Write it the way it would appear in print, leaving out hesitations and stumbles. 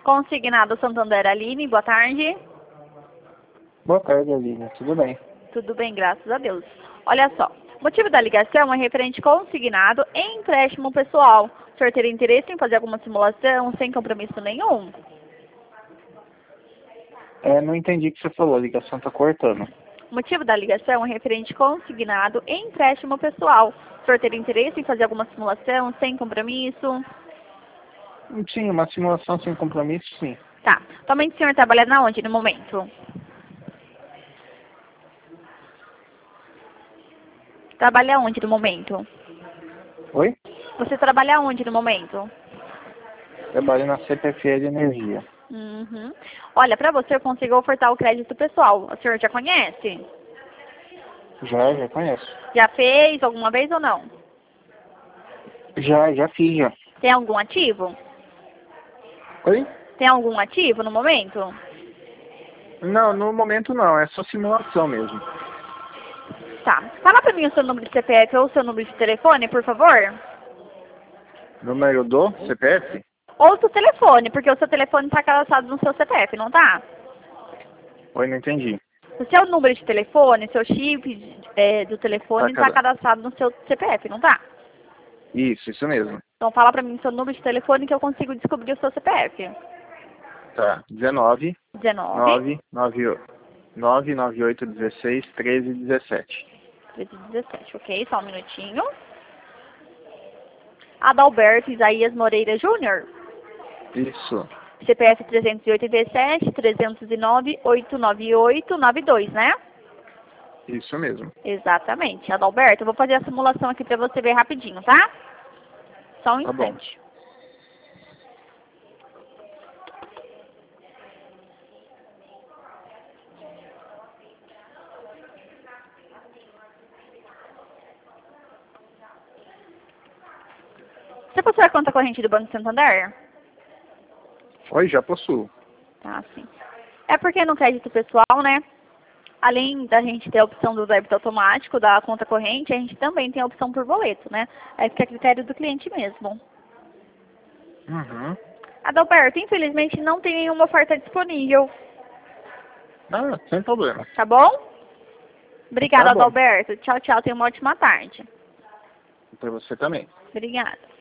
Consignado Santander Aline, boa tarde. Boa tarde, Aline. Tudo bem? Tudo bem, graças a Deus. Olha só, o motivo da ligação é referente consignado em empréstimo pessoal. O senhor teria interesse em fazer alguma simulação sem compromisso nenhum? Não entendi o que você falou, a ligação tá cortando. O motivo da ligação é referente consignado em empréstimo pessoal. O senhor teria interesse em fazer alguma simulação sem compromisso? Sim, uma simulação sem compromisso, sim. Tá. Atualmente o senhor trabalha na onde no momento? Trabalha onde no momento? Oi? Você trabalha onde no momento? Trabalho na CPFL de Energia. Uhum. Olha, para você eu consigo ofertar o crédito pessoal. O senhor já conhece? Já conheço. Já fez alguma vez ou não? Já fiz, já. Tem algum ativo? Oi? Tem algum ativo no momento? Não, no momento não, é só simulação mesmo. Tá. Fala para mim o seu número de CPF ou o seu número de telefone, por favor. Número do CPF? Ou o seu telefone, porque o seu telefone está cadastrado no seu CPF, não tá? Oi, não entendi. O seu número de telefone, seu chip do telefone está cadastrado no seu CPF, não tá? Isso mesmo. Então fala para mim o seu número de telefone que eu consigo descobrir o seu CPF. Tá, 19 19 998 16 13 17. 17, ok? Só um minutinho. Adalberto Isaías Moreira Júnior. Isso. CPF 387 309 898 92, né? Isso mesmo. Exatamente. Adalberto, eu vou fazer a simulação aqui para você ver rapidinho, tá? Só um instante. Você possui a conta corrente do Banco Santander? Oi, já possuo. Tá, sim. É porque no crédito pessoal, né? Além da gente ter a opção do débito automático da conta corrente, a gente também tem a opção por boleto, né? Aí fica a critério do cliente mesmo. Uhum. Adalberto, infelizmente não tem nenhuma oferta disponível. Ah, sem problema. Tá bom? Obrigada, Tá bom. Adalberto. Tchau, tchau. Tenha uma ótima tarde. Para você também. Obrigada.